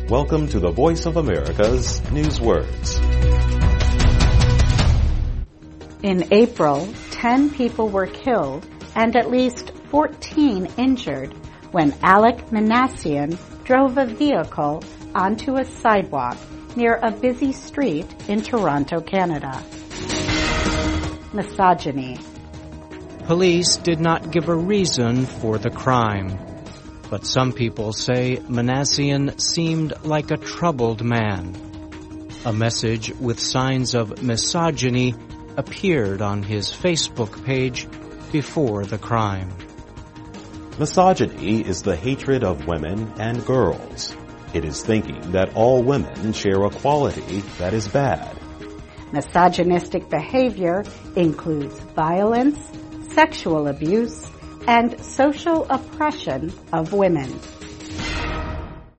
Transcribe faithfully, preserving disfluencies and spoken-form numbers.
Welcome to the Voice of America's News Words. In April, ten people were killed and at least fourteen injured when Alek Minassian drove a vehicle onto a sidewalk near a busy street in Toronto, Canada. Misogyny. Police did not give a reason for the crime, but some people say Minassian seemed like a troubled man. A message with signs of misogyny appeared on his Facebook page before the crime. Misogyny is the hatred of women and girls. It is thinking that all women share a quality that is bad. Misogynistic behavior includes violence, sexual abuse, and social oppression of women.